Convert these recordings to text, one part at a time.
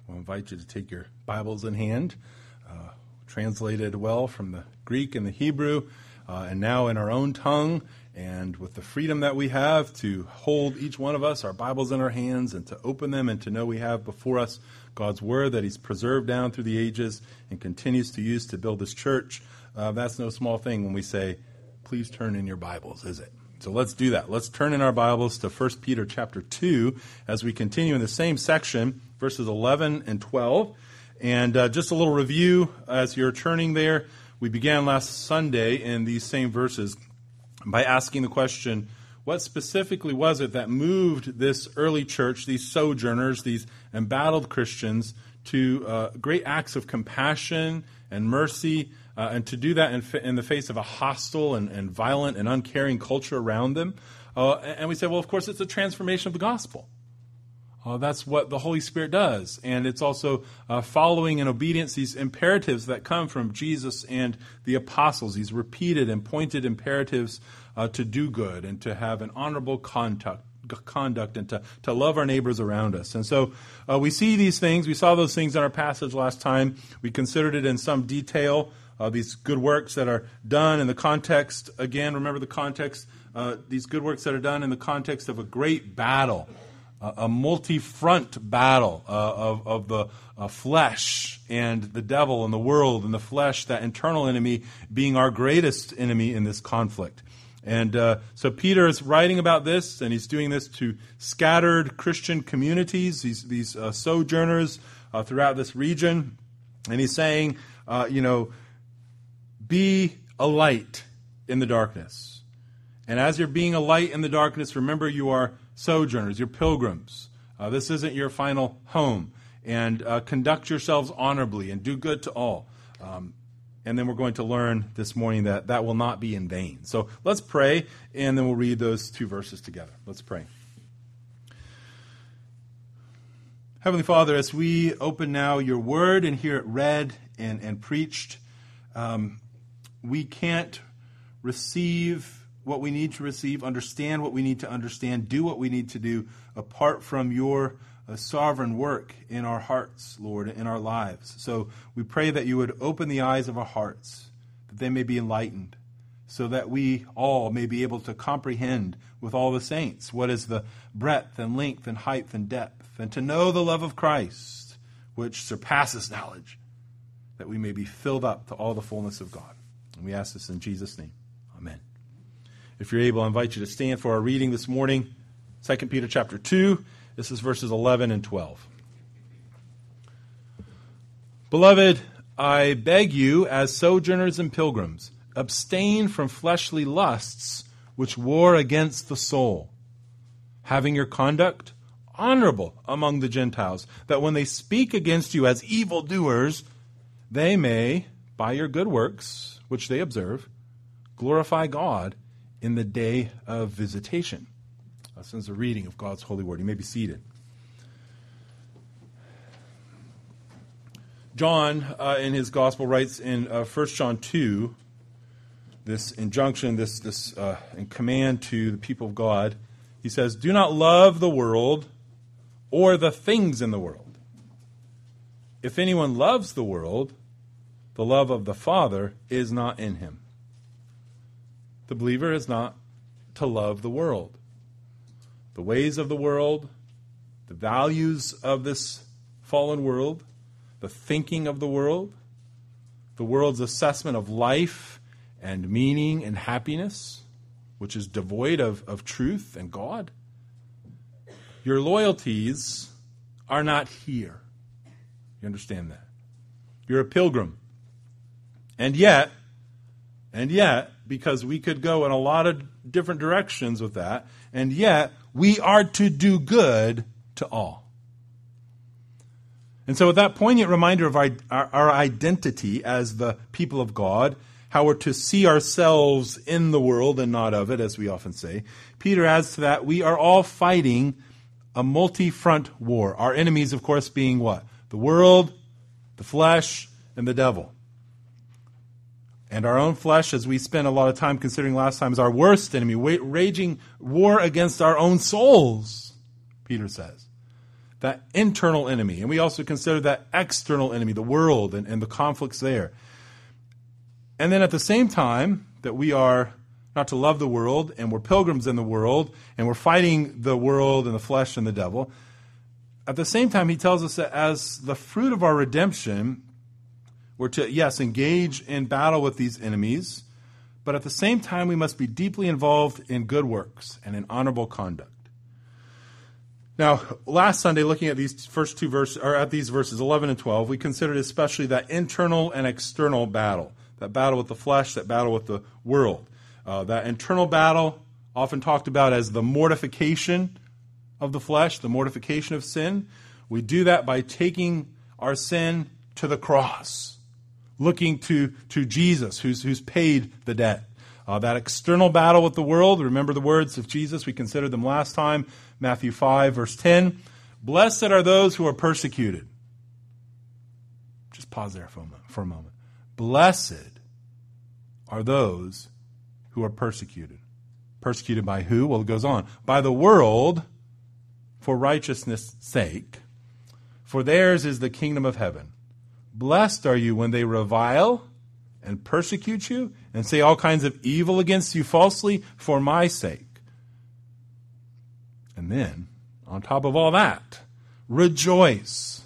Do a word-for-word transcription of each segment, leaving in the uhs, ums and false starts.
We'll invite you to take your Bibles in hand, uh, translated well from the Greek and the Hebrew, uh, and now in our own tongue, and with the freedom that we have to hold each one of us, our Bibles in our hands, and to open them and to know we have before us God's Word that He's preserved down through the ages and continues to use to build His church. Uh, that's no small thing when we say, please turn in your Bibles, is it? So let's do that. Let's turn in our Bibles to First Peter chapter two as we continue in the same section, verses eleven and twelve. And uh, just a little review as you're turning there. We began last Sunday in these same verses by asking the question, what specifically was it that moved this early church, these sojourners, these embattled Christians, to uh, great acts of compassion and mercy, uh, and to do that in, fa- in the face of a hostile and, and violent and uncaring culture around them? Uh, and we said, well, of course, it's a transformation of the gospel. Uh, that's what the Holy Spirit does. And it's also uh, following in obedience these imperatives that come from Jesus and the apostles, these repeated and pointed imperatives uh, to do good and to have an honorable conduct, conduct and to, to love our neighbors around us. And so uh, we see these things. We saw those things in our passage last time. We considered it in some detail, uh, these good works that are done in the context. Again, remember the context, uh, these good works that are done in the context of a great battle. A multi-front battle uh, of, of the uh, flesh and the devil and the world and the flesh, that internal enemy being our greatest enemy in this conflict. And uh, so Peter is writing about this, and he's doing this to scattered Christian communities, these, these uh, sojourners uh, throughout this region. And he's saying, uh, you know, be a light in the darkness. And as you're being a light in the darkness, remember you are sojourners, you're pilgrims. Uh, this isn't your final home. And uh, conduct yourselves honorably and do good to all. Um, and then we're going to learn this morning that that will not be in vain. So let's pray, and then we'll read those two verses together. Let's pray. Heavenly Father, as we open now your word and hear it read and, and preached, um, we can't receive what we need to receive, understand what we need to understand, do what we need to do apart from your uh, sovereign work in our hearts, Lord, in our lives. So we pray that you would open the eyes of our hearts, that they may be enlightened, so that we all may be able to comprehend with all the saints what is the breadth and length and height and depth, and to know the love of Christ, which surpasses knowledge, that we may be filled up to all the fullness of God. And we ask this in Jesus' name. Amen. If you're able, I invite you to stand for our reading this morning. Second Peter chapter two. This is verses eleven and twelve. Beloved, I beg you, as sojourners and pilgrims, abstain from fleshly lusts which war against the soul, having your conduct honorable among the Gentiles, that when they speak against you as evildoers, they may, by your good works, which they observe, glorify God in the day of visitation. This is a reading of God's holy word. You may be seated. John, uh, in his gospel, writes in uh, First John two, this injunction, this, this uh, command to the people of God. He says, do not love the world or the things in the world. If anyone loves the world, the love of the Father is not in him. The believer is not to love the world. The ways of the world, the values of this fallen world, the thinking of the world, the world's assessment of life and meaning and happiness, which is devoid of, of truth and God. Your loyalties are not here. You understand that? You're a pilgrim. And yet, and yet, because we could go in a lot of different directions with that, and yet we are to do good to all. And so with that poignant reminder of our, our, our identity as the people of God, how we're to see ourselves in the world and not of it, as we often say, Peter adds to that, we are all fighting a multi-front war. Our enemies, of course, being what? The world, the flesh, and the devil. And our own flesh, as we spent a lot of time considering last time, is our worst enemy, raging war against our own souls, Peter says. that internal enemy. And we also consider that external enemy, the world and, and the conflicts there. And then at the same time that we are not to love the world and we're pilgrims in the world and we're fighting the world and the flesh and the devil, at the same time he tells us that as the fruit of our redemption, we're to, yes, engage in battle with these enemies, but at the same time we must be deeply involved in good works and in honorable conduct. Now, last Sunday, looking at these first two verses, or at these verses eleven and twelve, we considered especially that internal and external battle, that battle with the flesh, that battle with the world. Uh, that internal battle, often talked about as the mortification of the flesh, the mortification of sin. We do that by taking our sin to the cross, looking to, to Jesus, who's, who's paid the debt. Uh, that external battle with the world, remember the words of Jesus, we considered them last time, Matthew five, verse ten. Blessed are those who are persecuted. Just pause there for a moment. For a moment. Blessed are those who are persecuted. Persecuted by who? Well, it goes on. By the world, for righteousness' sake, for theirs is the kingdom of heaven. Blessed are you when they revile and persecute you and say all kinds of evil against you falsely for my sake. And then, on top of all that, rejoice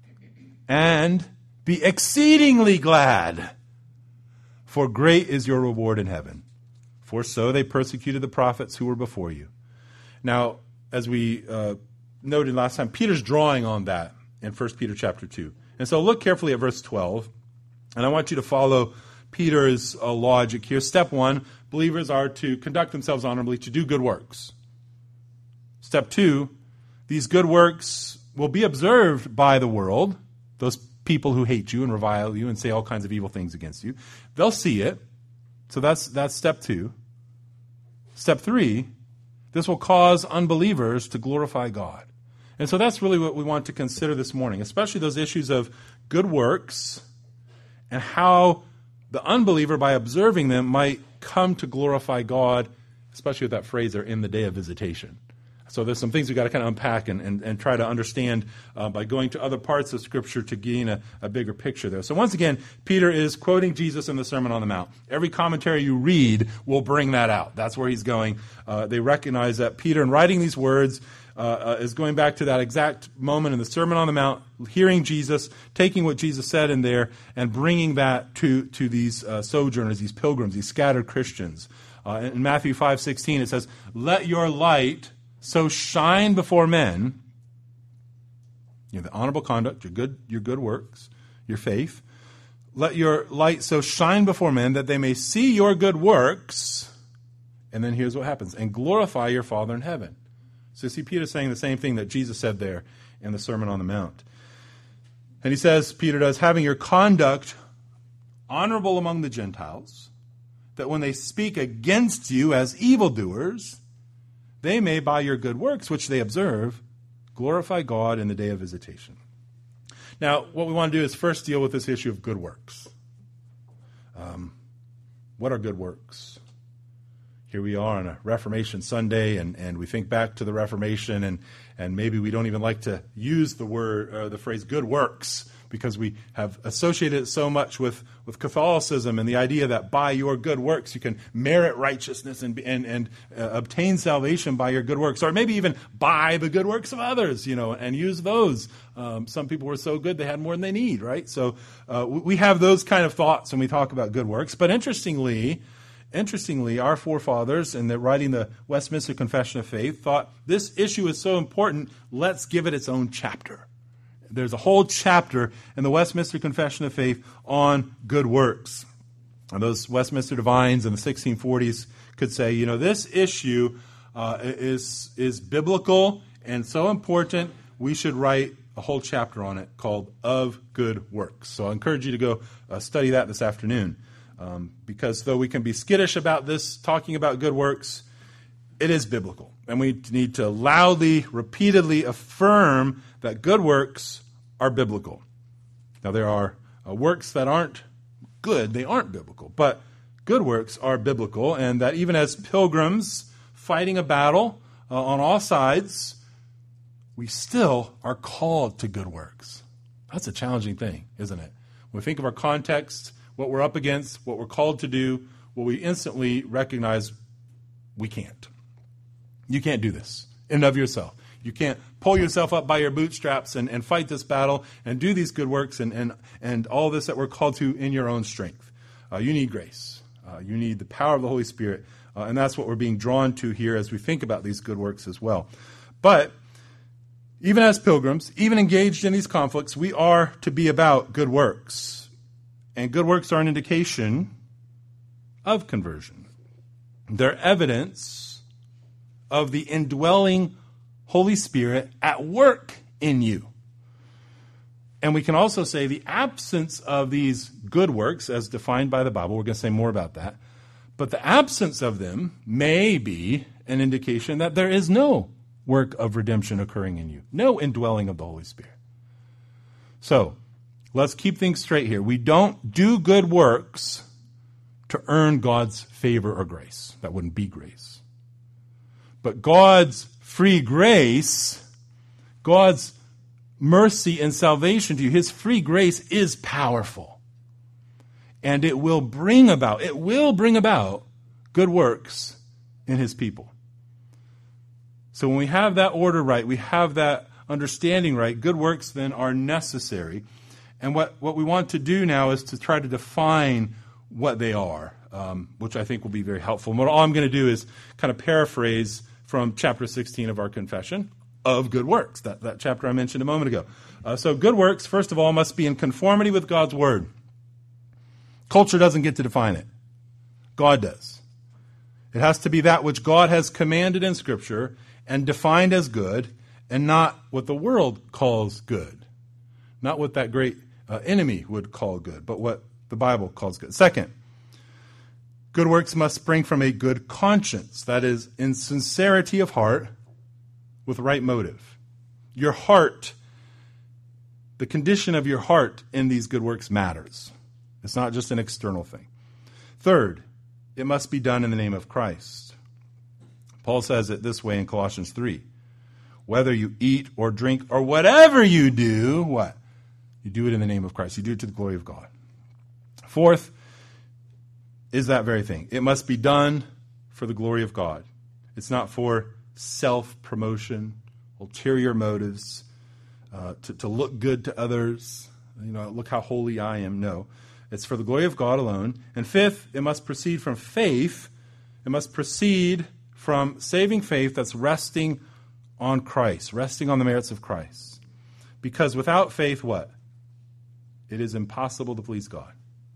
and be exceedingly glad, for great is your reward in heaven. For so they persecuted the prophets who were before you. Now, as we uh, noted last time, Peter's drawing on that in First Peter chapter two. And so look carefully at verse twelve, and I want you to follow Peter's uh, logic here. Step one, believers are to conduct themselves honorably, to do good works. Step two, these good works will be observed by the world, those people who hate you and revile you and say all kinds of evil things against you. They'll see it. So that's that's step two. Step three, this will cause unbelievers to glorify God. And so that's really what we want to consider this morning, especially those issues of good works and how the unbeliever, by observing them, might come to glorify God, especially with that phrase there, in the day of visitation. So there's some things we've got to kind of unpack and, and, and try to understand uh, by going to other parts of Scripture to gain a, a bigger picture there. So once again, Peter is quoting Jesus in the Sermon on the Mount. Every commentary you read will bring that out. That's where he's going. Uh, they recognize that Peter, in writing these words, uh, uh, is going back to that exact moment in the Sermon on the Mount, hearing Jesus, taking what Jesus said in there, and bringing that to, to these uh, sojourners, these pilgrims, these scattered Christians. Uh, in Matthew five sixteen, it says, "Let your light so shine before men," you know, the honorable conduct, your good, your good works, your faith. "Let your light so shine before men that they may see your good works." And then here's what happens. "And glorify your Father in heaven." So you see Peter saying the same thing that Jesus said there in the Sermon on the Mount. And he says, Peter does, "Having your conduct honorable among the Gentiles, that when they speak against you as evildoers, they may, by your good works, which they observe, glorify God in the day of visitation." Now, what we want to do is first deal with this issue of good works. Um, what are good works? Here we are on a Reformation Sunday, and, and we think back to the Reformation, and, and maybe we don't even like to use the word, uh, the phrase good works, because we have associated it so much with, with Catholicism and the idea that by your good works you can merit righteousness and and, and uh, obtain salvation by your good works, or maybe even by the good works of others, you know, and use those. Um, some people were so good they had more than they need, right? So uh, we have those kind of thoughts when we talk about good works. But interestingly, interestingly, our forefathers, in the, writing the Westminster Confession of Faith, thought this issue is so important, let's give it its own chapter. There's a whole chapter in the Westminster Confession of Faith on good works. And those Westminster divines in the sixteen forties could say, you know, this issue uh, is, is biblical and so important, we should write a whole chapter on it called Of Good Works. So I encourage you to go uh, study that this afternoon. Um, because though we can be skittish about this, talking about good works, it is biblical. And we need to loudly, repeatedly affirm that good works are biblical. Now, there are uh, works that aren't good. They aren't biblical. But good works are biblical, and that even as pilgrims fighting a battle uh, on all sides, we still are called to good works. That's a challenging thing, isn't it? When we think of our context, what we're up against, what we're called to do, well, we instantly recognize we can't. You can't do this in and of yourself. You can't pull yourself up by your bootstraps and, and fight this battle and do these good works and, and, and all this that we're called to in your own strength. Uh, you need grace. Uh, you need the power of the Holy Spirit. Uh, and that's what we're being drawn to here as we think about these good works as well. But even as pilgrims, even engaged in these conflicts, we are to be about good works. And good works are an indication of conversion. They're evidence of the indwelling Holy Spirit at work in you. And we can also say the absence of these good works, as defined by the Bible, we're going to say more about that, but the absence of them may be an indication that there is no work of redemption occurring in you, no indwelling of the Holy Spirit. So, let's keep things straight here. We don't do good works to earn God's favor or grace. That wouldn't be grace. But God's free grace, God's mercy and salvation to you, his free grace is powerful. And it will bring about, it will bring about good works in his people. So when we have that order right, we have that understanding right, good works then are necessary. And what, what we want to do now is to try to define what they are, um, which I think will be very helpful. And what all I'm going to do is kind of paraphrase from chapter sixteen of our confession of good works, that, that chapter I mentioned a moment ago. Uh, so good works, first of all, must be in conformity with God's word. Culture doesn't get to define it. God does. It has to be that which God has commanded in Scripture and defined as good, and not what the world calls good. Not what that great uh, enemy would call good, but what the Bible calls good. Second, good works must spring from a good conscience, that is, in sincerity of heart, with right motive. Your heart, the condition of your heart in these good works matters. It's not just an external thing. Third, it must be done in the name of Christ. Paul says it this way in Colossians three. Whether you eat or drink or whatever you do, what? You do it in the name of Christ. You do it to the glory of God. Fourth is that very thing. It must be done for the glory of God. It's not for self-promotion, ulterior motives, uh, to, to look good to others. You know, look how holy I am. No. It's for the glory of God alone. And fifth, it must proceed from faith. It must proceed from saving faith that's resting on Christ, resting on the merits of Christ. Because without faith, what? It is impossible to please God.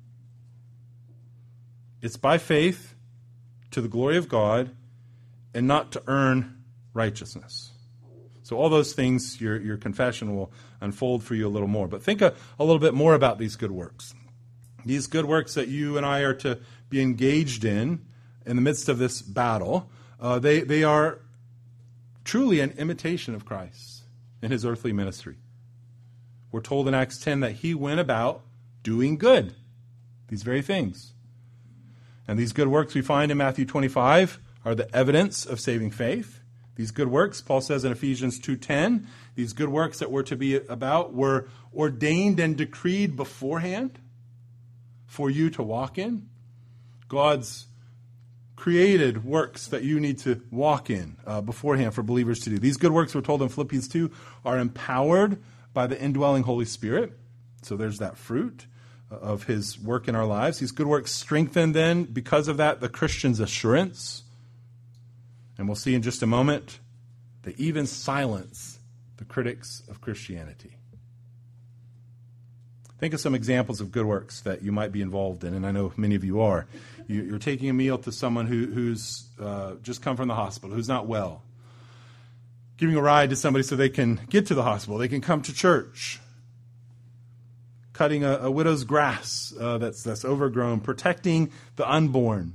It's by faith to the glory of God and not to earn righteousness. So all those things, your, your confession will unfold for you a little more. But think a, a little bit more about these good works. These good works that you and I are to be engaged in, in the midst of this battle, uh, they, they are truly an imitation of Christ in his earthly ministry. We're told in Acts ten that he went about doing good, these very things. And these good works we find in Matthew twenty-five are the evidence of saving faith. These good works, Paul says in Ephesians two ten, these good works that we're to be about were ordained and decreed beforehand for you to walk in. God's created works that you need to walk in uh, beforehand for believers to do. These good works, we're told in Philippians two, are empowered by the indwelling Holy Spirit. So there's that fruit of his work in our lives. These good works strengthen then, because of that, the Christian's assurance. And we'll see in just a moment, they even silence the critics of Christianity. Think of some examples of good works that you might be involved in, and I know many of you are. You're taking a meal to someone who, who's uh, just come from the hospital, who's not well. Giving a ride to somebody so they can get to the hospital, they can come to church. Cutting a, a widow's grass uh, that's, that's overgrown, protecting the unborn.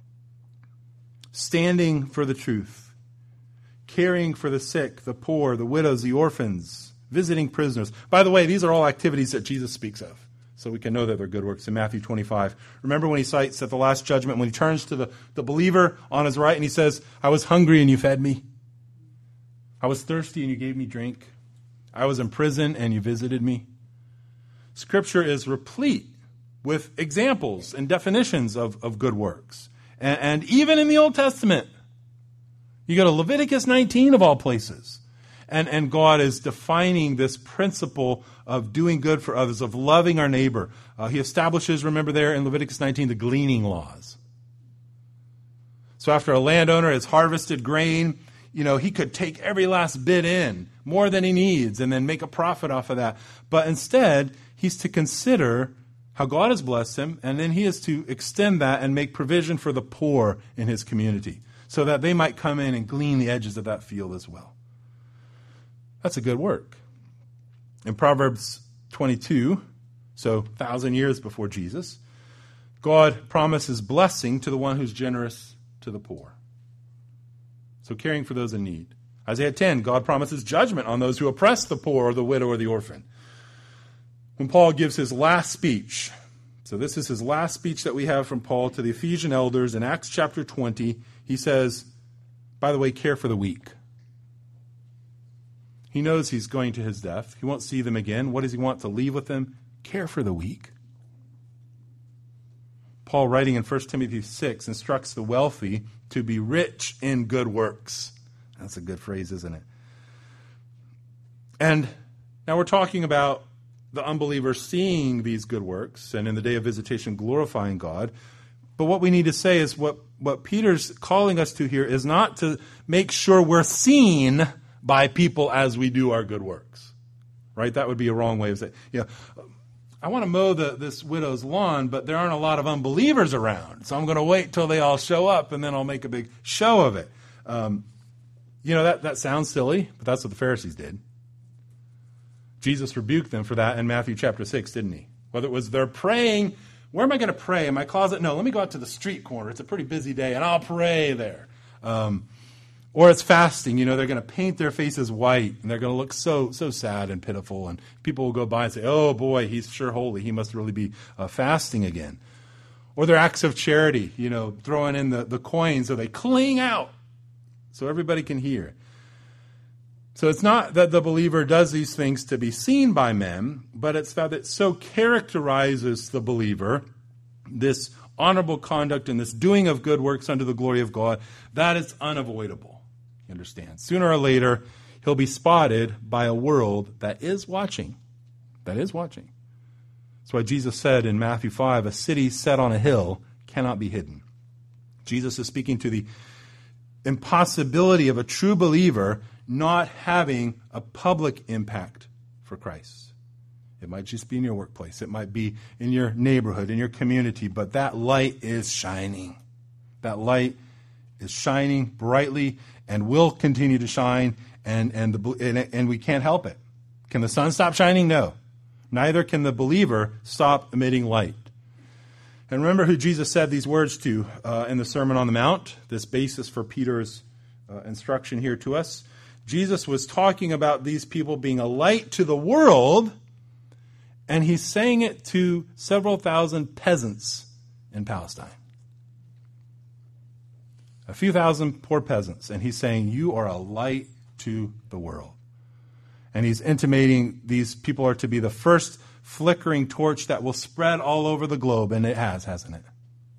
Standing for the truth. Caring for the sick, the poor, the widows, the orphans. Visiting prisoners. By the way, these are all activities that Jesus speaks of. So we can know that they're good works in Matthew twenty-five. Remember when he cites at the last judgment, when he turns to the, the believer on his right and he says, I was hungry and you fed me. I was thirsty and you gave me drink. I was in prison and you visited me. Scripture is replete with examples and definitions of, of good works. And, and even in the Old Testament, you go to Leviticus nineteen of all places. And, and God is defining this principle of doing good for others, of loving our neighbor. Uh, he establishes, remember there in Leviticus nineteen, the gleaning laws. So after a landowner has harvested grain, you know, he could take every last bit in, more than he needs, and then make a profit off of that. But instead, he's to consider how God has blessed him, and then he is to extend that and make provision for the poor in his community, so that they might come in and glean the edges of that field as well. That's a good work. In Proverbs twenty-two, so a thousand years before Jesus, God promises blessing to the one who's generous to the poor. So caring for those in need. Isaiah ten, God promises judgment on those who oppress the poor or the widow or the orphan. When Paul gives his last speech, so this is his last speech that we have from Paul to the Ephesian elders in Acts chapter twenty, he says, by the way, care for the weak. He knows he's going to his death. He won't see them again. What does he want to leave with them? Care for the weak. Paul, writing in First Timothy six, instructs the wealthy to be rich in good works. That's a good phrase, isn't it? And now we're talking about the unbeliever seeing these good works and in the day of visitation glorifying God. But what we need to say is what, what Peter's calling us to here is not to make sure we're seen by people as we do our good works, right? That would be a wrong way of saying, you know, I want to mow the, this widow's lawn, but there aren't a lot of unbelievers around, so I'm going to wait till they all show up, and then I'll make a big show of it. Um, you know, that, that sounds silly, but that's what the Pharisees did. Jesus rebuked them for that in Matthew chapter six, didn't he? Whether it was they're praying, where am I going to pray? In my closet? No, let me go out to the street corner. It's a pretty busy day, and I'll pray there. Um Or it's fasting, you know, they're going to paint their faces white, and they're going to look so so sad and pitiful, and people will go by and say, oh boy, he's sure holy, he must really be uh, fasting again. Or their acts of charity, you know, throwing in the, the coins so they cling out so everybody can hear. So it's not that the believer does these things to be seen by men, but it's that it so characterizes the believer, this honorable conduct and this doing of good works unto the glory of God, that is unavoidable. You understand? Sooner or later, he'll be spotted by a world that is watching. That is watching. That's why Jesus said in Matthew five, a city set on a hill cannot be hidden. Jesus is speaking to the impossibility of a true believer not having a public impact for Christ. It might just be in your workplace. It might be in your neighborhood, in your community, but that light is shining. That light is shining brightly and will continue to shine, and and, the, and and we can't help it. Can the sun stop shining? No. Neither can the believer stop emitting light. And remember who Jesus said these words to uh, in the Sermon on the Mount, this basis for Peter's uh, instruction here to us. Jesus was talking about these people being a light to the world, and he's saying it to several thousand peasants in Palestine. A few thousand poor peasants, and he's saying, you are a light to the world. And he's intimating these people are to be the first flickering torch that will spread all over the globe, and it has, hasn't it?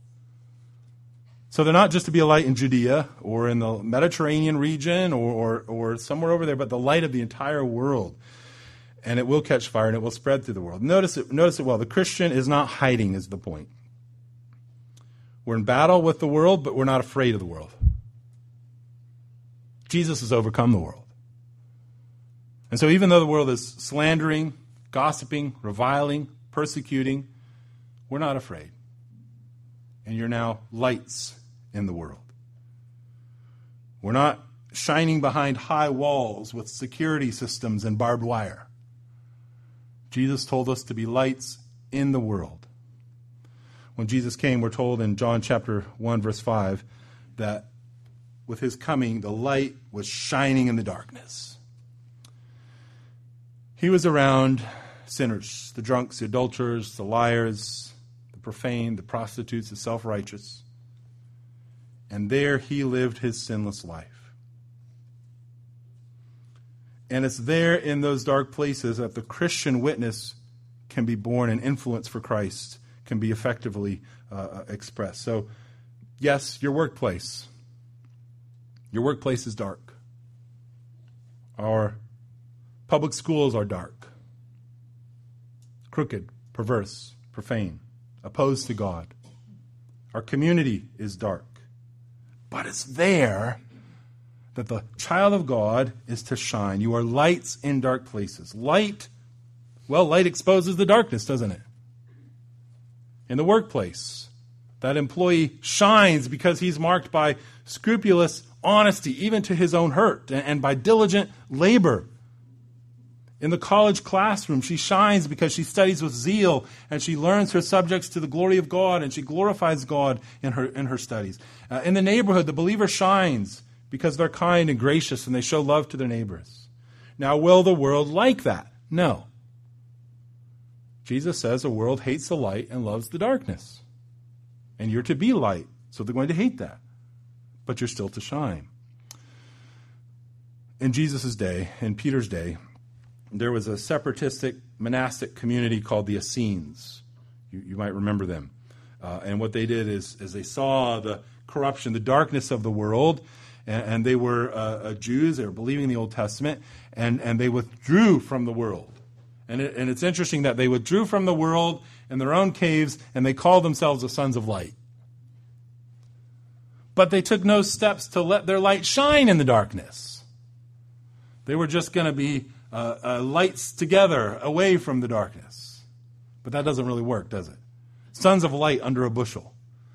So they're not just to be a light in Judea or in the Mediterranean region or, or, or somewhere over there, but the light of the entire world. And it will catch fire and it will spread through the world. Notice it, notice it well. The Christian is not hiding is the point. We're in battle with the world, but we're not afraid of the world. Jesus has overcome the world. And so even though the world is slandering, gossiping, reviling, persecuting, we're not afraid. And you're now lights in the world. We're not shining behind high walls with security systems and barbed wire. Jesus told us to be lights in the world. When Jesus came, we're told in John chapter one, verse five, that with his coming, the light was shining in the darkness. He was around sinners, the drunks, the adulterers, the liars, the profane, the prostitutes, the self-righteous. And there he lived his sinless life. And it's there in those dark places that the Christian witness can be born, and influence for Christ can be effectively uh, expressed. So, yes, your workplace. Your workplace is dark. Our public schools are dark. Crooked, perverse, profane, opposed to God. Our community is dark. But it's there that the child of God is to shine. You are lights in dark places. Light, well, light exposes the darkness, doesn't it? In the workplace, that employee shines because he's marked by scrupulous honesty, even to his own hurt, and by diligent labor. In the college classroom, she shines because she studies with zeal, and she learns her subjects to the glory of God, and she glorifies God in her in her studies. Uh, in the neighborhood, the believer shines because they're kind and gracious, and they show love to their neighbors. Now, will the world like that? No. Jesus says the world hates the light and loves the darkness. And you're to be light, so they're going to hate that. But you're still to shine. In Jesus' day, in Peter's day, there was a separatistic monastic community called the Essenes. You, you might remember them. Uh, and what they did is, is they saw the corruption, the darkness of the world, and, and they were uh, uh, Jews. They were believing in the Old Testament, and, and they withdrew from the world. And, it, and it's interesting that they withdrew from the world in their own caves, and they called themselves the sons of light. But they took no steps to let their light shine in the darkness. They were just going to be uh, uh, lights together away from the darkness. But that doesn't really work, does it? Sons of light under a bushel.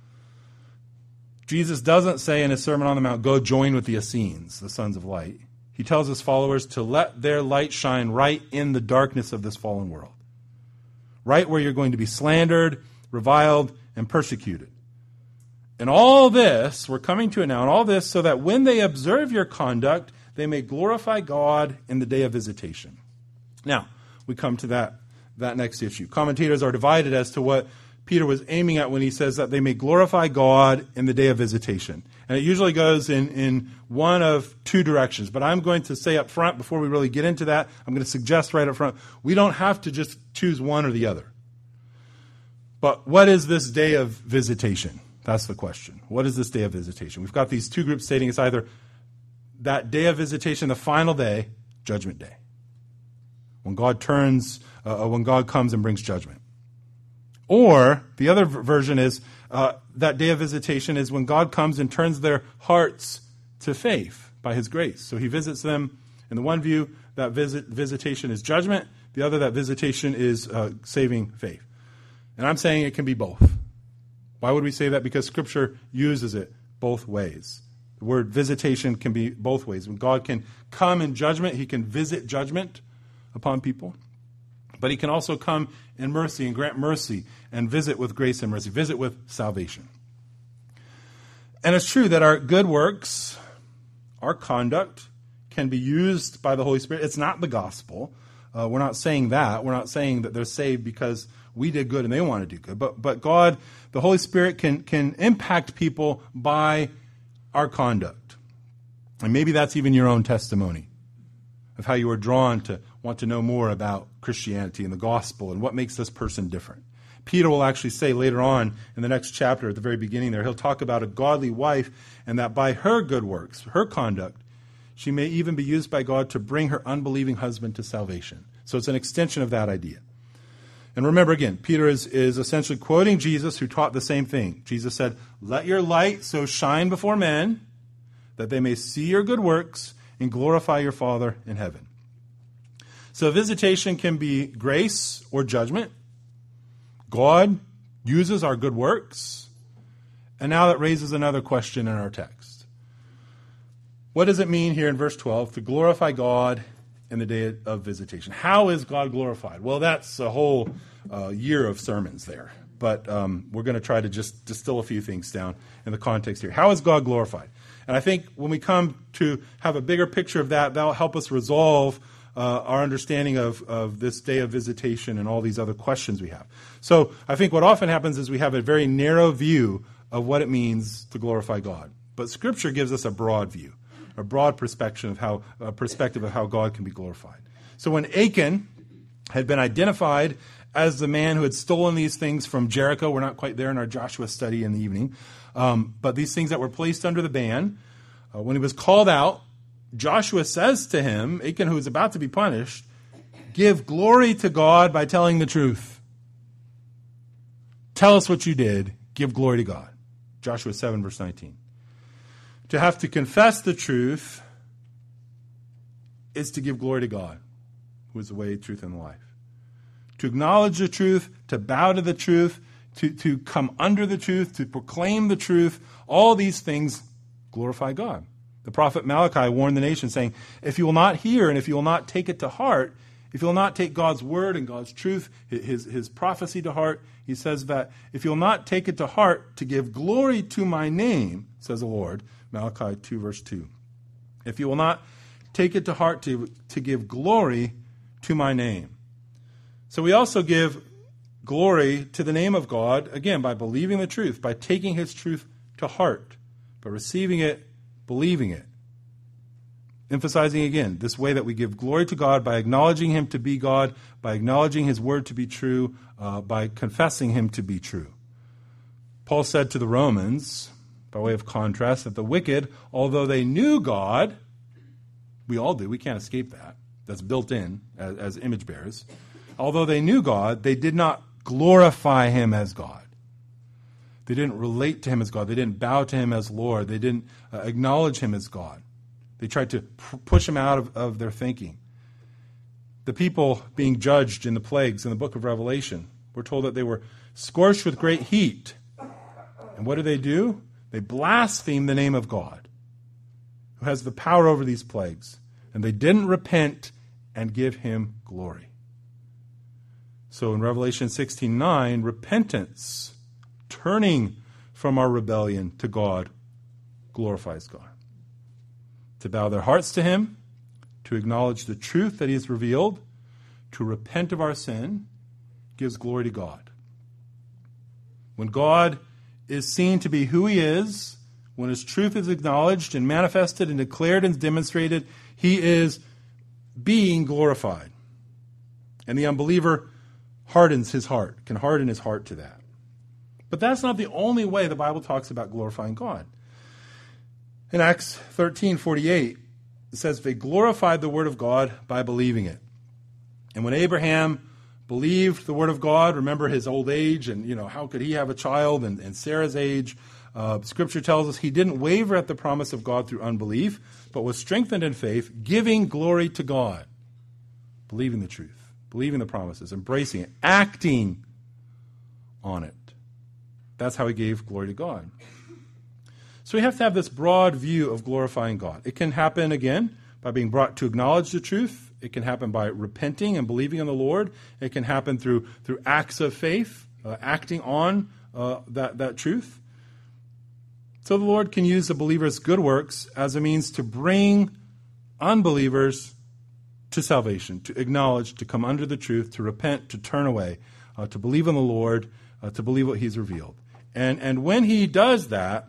Jesus doesn't say in his Sermon on the Mount, go join with the Essenes, the sons of light. He tells his followers to let their light shine right in the darkness of this fallen world. Right where you're going to be slandered, reviled, and persecuted. And all this, we're coming to it now, and all this so that when they observe your conduct, they may glorify God in the day of visitation. Now, we come to that, that next issue. Commentators are divided as to what Peter was aiming at when he says that they may glorify God in the day of visitation. And it usually goes in, in one of two directions. But I'm going to say up front, before we really get into that, I'm going to suggest right up front, we don't have to just choose one or the other. But what is this day of visitation? That's the question. What is this day of visitation? We've got these two groups stating it's either that day of visitation, the final day, Judgment Day. When God turns, uh, when God comes and brings judgment. Or the other version is uh, that day of visitation is when God comes and turns their hearts to faith by his grace. So he visits them. In the one view, that visit, visitation is judgment. The other, that visitation is uh, saving faith. And I'm saying it can be both. Why would we say that? Because Scripture uses it both ways. The word visitation can be both ways. When God can come in judgment, he can visit judgment upon people. But he can also come in mercy and grant mercy and visit with grace and mercy, visit with salvation. And it's true that our good works, our conduct, can be used by the Holy Spirit. It's not the gospel. Uh, we're not saying that. We're not saying that they're saved because we did good and they want to do good. But but God, the Holy Spirit can, can impact people by our conduct. And maybe that's even your own testimony of how you were drawn to want to know more about Christianity and the gospel and what makes this person different. Peter will actually say later on in the next chapter, at the very beginning there, he'll talk about a godly wife and that by her good works, her conduct, she may even be used by God to bring her unbelieving husband to salvation. So it's an extension of that idea. And remember again, Peter is, is essentially quoting Jesus, who taught the same thing. Jesus said, let your light so shine before men that they may see your good works and glorify your Father in heaven. So visitation can be grace or judgment. God uses our good works. And now that raises another question in our text. What does it mean here in verse twelve to glorify God in the day of visitation? How is God glorified? Well, that's a whole uh, year of sermons there. But um, we're going to try to just distill a few things down in the context here. How is God glorified? And I think when we come to have a bigger picture of that, that'll help us resolve uh, our understanding of, of this day of visitation and all these other questions we have. So I think what often happens is we have a very narrow view of what it means to glorify God. But Scripture gives us a broad view. a broad perspective of how, a perspective of how God can be glorified. So when Achan had been identified as the man who had stolen these things from Jericho, we're not quite there in our Joshua study in the evening, um, but these things that were placed under the ban, uh, when he was called out, Joshua says to him, Achan, who is about to be punished, give glory to God by telling the truth. Tell us what you did. Give glory to God. Joshua seven, verse nineteen. To have to confess the truth is to give glory to God, who is the way, truth, and life. To acknowledge the truth, to bow to the truth, to, to come under the truth, to proclaim the truth, all these things glorify God. The prophet Malachi warned the nation, saying, if you will not hear and if you will not take it to heart, if you will not take God's word and God's truth, his, his prophecy to heart, he says that if you will not take it to heart to give glory to my name, says the Lord, Malachi two, verse two. If you will not take it to heart to, to give glory to my name. So we also give glory to the name of God, again, by believing the truth, by taking his truth to heart, by receiving it, believing it. Emphasizing again, this way that we give glory to God by acknowledging him to be God, by acknowledging his word to be true, uh, by confessing him to be true. Paul said to the Romans, by way of contrast, that the wicked, although they knew God, we all do, we can't escape that. That's built in as, as image bearers. Although they knew God, they did not glorify him as God. They didn't relate to him as God. They didn't bow to him as Lord. They didn't uh, acknowledge him as God. They tried to p- push him out of, of their thinking. The people being judged in the plagues in the book of Revelation, we're told that they were scorched with great heat. And what do they do? They blaspheme the name of God, who has the power over these plagues. And they didn't repent and give him glory. So in Revelation sixteen nine, repentance, turning from our rebellion to God, glorifies God. To bow their hearts to him, to acknowledge the truth that he has revealed, to repent of our sin, gives glory to God. When God is seen to be who he is, when his truth is acknowledged and manifested and declared and demonstrated, he is being glorified. And the unbeliever hardens his heart, can harden his heart to that. But that's not the only way the Bible talks about glorifying God. In Acts thirteen forty-eight, it says, they glorified the word of God by believing it. And when Abraham believed the word of God, remember his old age, and you know, how could he have a child, and, and Sarah's age, uh, Scripture tells us he didn't waver at the promise of God through unbelief, but was strengthened in faith, giving glory to God, believing the truth, believing the promises, embracing it, acting on it. That's how he gave glory to God. So we have to have this broad view of glorifying God. It can happen, again, by being brought to acknowledge the truth. It can happen by repenting and believing in the Lord. It can happen through through acts of faith, uh, acting on uh, that, that truth. So the Lord can use the believer's good works as a means to bring unbelievers to salvation, to acknowledge, to come under the truth, to repent, to turn away, uh, to believe in the Lord, uh, to believe what he's revealed. And, and when he does that,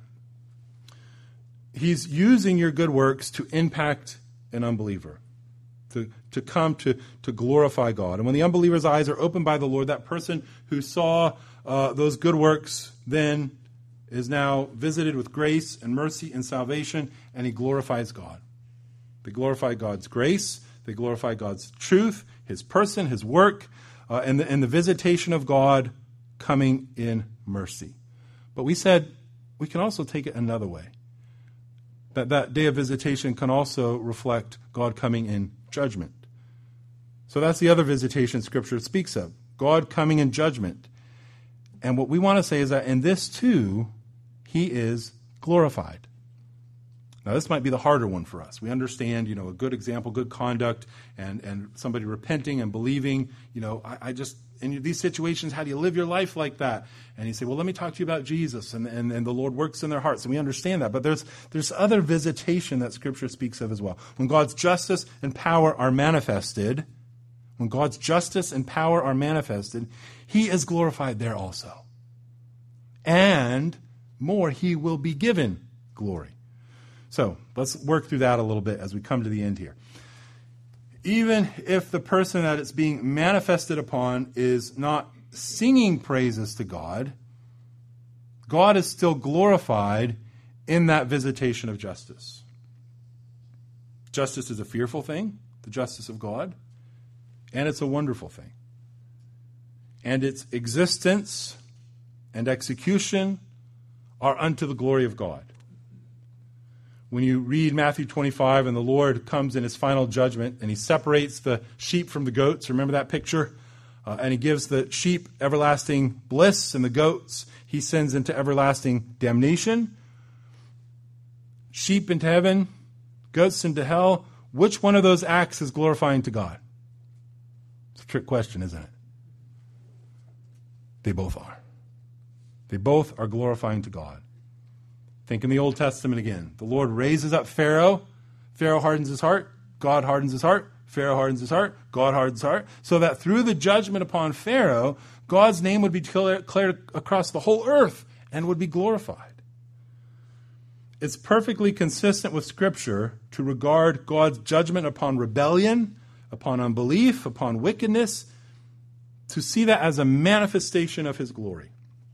he's using your good works to impact an unbeliever, to, to come to, to glorify God. And when the unbeliever's eyes are opened by the Lord, that person who saw uh, those good works then is now visited with grace and mercy and salvation, and he glorifies God. They glorify God's grace, they glorify God's truth, his person, his work, uh, and, the, and the visitation of God coming in mercy. But we said we can also take it another way. That that day of visitation can also reflect God coming in judgment. So that's the other visitation Scripture speaks of, God coming in judgment. And what we want to say is that in this too, he is glorified. Now this might be the harder one for us. We understand, you know, a good example, good conduct, and, and somebody repenting and believing, you know, I, I just, in these situations, how do you live your life like that? And you say, well, let me talk to you about Jesus, and, and, and the Lord works in their hearts, and we understand that. But there's there's other visitation that Scripture speaks of as well. When God's justice and power are manifested, when God's justice and power are manifested, he is glorified there also. And more, he will be given glory. So let's work through that a little bit as we come to the end here. Even if the person that it's being manifested upon is not singing praises to God, God is still glorified in that visitation of justice. Justice is a fearful thing, the justice of God, and it's a wonderful thing. And its existence and execution are unto the glory of God. When you read Matthew twenty-five and the Lord comes in his final judgment and he separates the sheep from the goats, remember that picture? Uh, and he gives the sheep everlasting bliss and the goats he sends into everlasting damnation. Sheep into heaven, goats into hell. Which one of those acts is glorifying to God? It's a trick question, isn't it? They both are. They both are glorifying to God. Think in the Old Testament again. The Lord raises up Pharaoh. Pharaoh hardens his heart. God hardens his heart. Pharaoh hardens his heart. God hardens his heart. So that through the judgment upon Pharaoh, God's name would be declared across the whole earth and would be glorified. It's perfectly consistent with Scripture to regard God's judgment upon rebellion, upon unbelief, upon wickedness, to see that as a manifestation of his glory.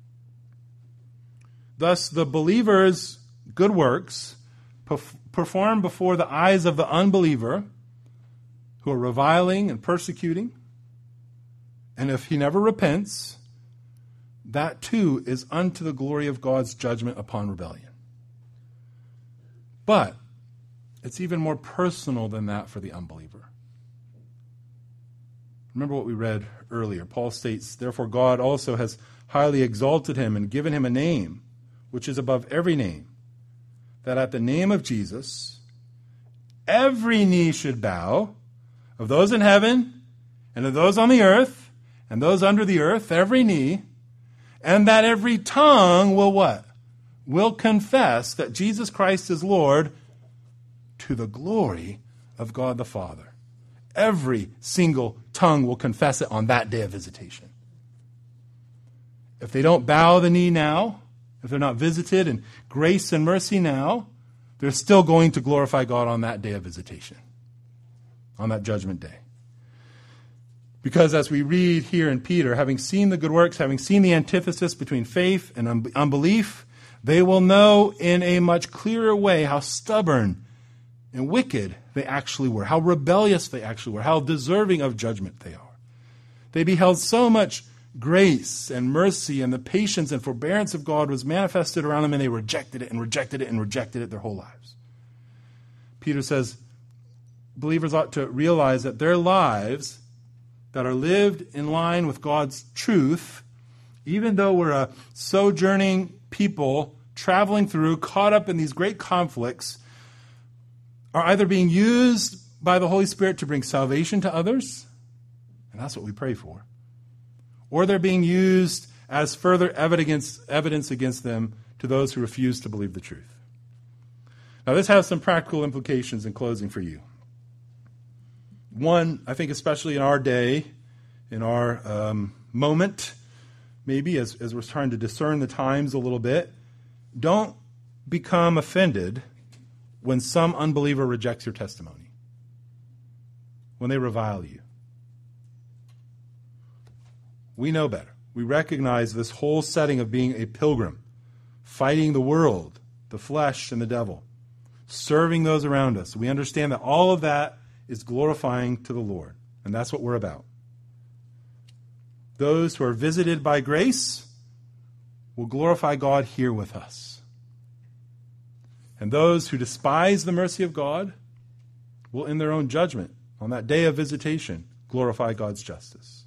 Thus, the believer's good works performed before the eyes of the unbeliever who are reviling and persecuting, and if he never repents, that too is unto the glory of God's judgment upon rebellion. But it's even more personal than that for the unbeliever. Remember what we read earlier. Paul states, therefore God also has highly exalted him and given him a name which is above every name, that at the name of Jesus every knee should bow, of those in heaven and of those on the earth and those under the earth, every knee, and that every tongue will what? Will confess that Jesus Christ is Lord, to the glory of God the Father. Every single tongue will confess it on that day of visitation. If they don't bow the knee now, if they're not visited in grace and mercy now, they're still going to glorify God on that day of visitation, on that judgment day. Because as we read here in Peter, having seen the good works, having seen the antithesis between faith and un- unbelief, they will know in a much clearer way how stubborn and wicked they actually were, how rebellious they actually were, how deserving of judgment they are. They beheld so much grace and mercy, and the patience and forbearance of God was manifested around them, and they rejected it and rejected it and rejected it their whole lives. Peter says believers ought to realize that their lives that are lived in line with God's truth, even though we're a sojourning people traveling through, caught up in these great conflicts, are either being used by the Holy Spirit to bring salvation to others, and that's what we pray for, or they're being used as further evidence, evidence against them to those who refuse to believe the truth. Now, this has some practical implications in closing for you. One, I think especially in our day, in our um, moment, maybe as, as we're trying to discern the times a little bit, don't become offended when some unbeliever rejects your testimony, when they revile you. We know better. We recognize this whole setting of being a pilgrim, fighting the world, the flesh, and the devil, serving those around us. We understand that all of that is glorifying to the Lord, and that's what we're about. Those who are visited by grace will glorify God here with us. And those who despise the mercy of God will, in their own judgment, on that day of visitation, glorify God's justice.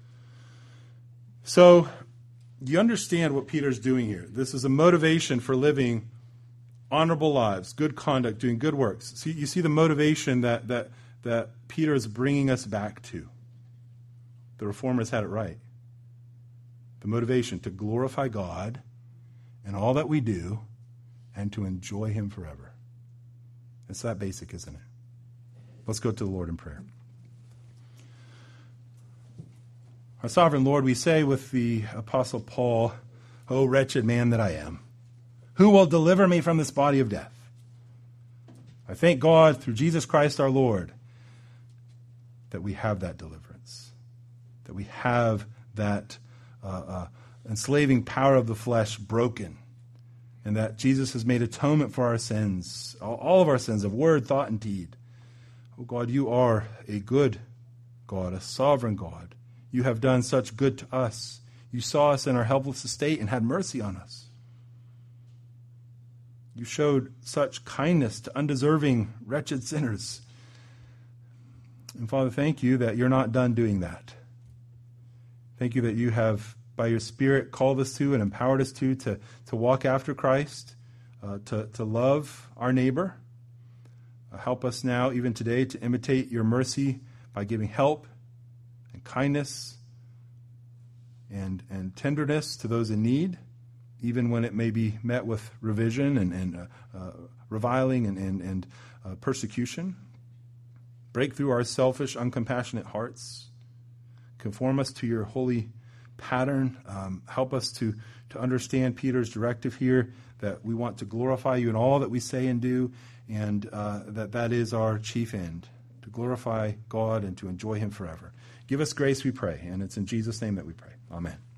So, you understand what Peter's doing here. This is a motivation for living honorable lives, good conduct, doing good works. See, you see the motivation that, that, that Peter is bringing us back to. The Reformers had it right. The motivation to glorify God in all that we do and to enjoy him forever. It's that basic, isn't it? Let's go to the Lord in prayer. Our sovereign Lord, we say with the Apostle Paul, "O wretched man that I am, who will deliver me from this body of death?" I thank God through Jesus Christ our Lord that we have that deliverance, that we have that uh, uh, enslaving power of the flesh broken, and that Jesus has made atonement for our sins, all, all of our sins of word, thought, and deed. Oh God, you are a good God, a sovereign God. You have done such good to us. You saw us in our helpless estate and had mercy on us. You showed such kindness to undeserving, wretched sinners. And Father, thank you that you're not done doing that. Thank you that you have, by your Spirit, called us to and empowered us to, to, to walk after Christ, uh, to, to love our neighbor. Uh, help us now, even today, to imitate your mercy by giving help and kindness and, and tenderness to those in need, even when it may be met with revision and, and uh, uh, reviling and, and, and uh, persecution. Break through our selfish, uncompassionate hearts. Conform us to your holy pattern. Um, help us to, to understand Peter's directive here, that we want to glorify you in all that we say and do, and uh, that that is our chief end, to glorify God and to enjoy him forever. Give us grace, we pray, and it's in Jesus' name that we pray. Amen.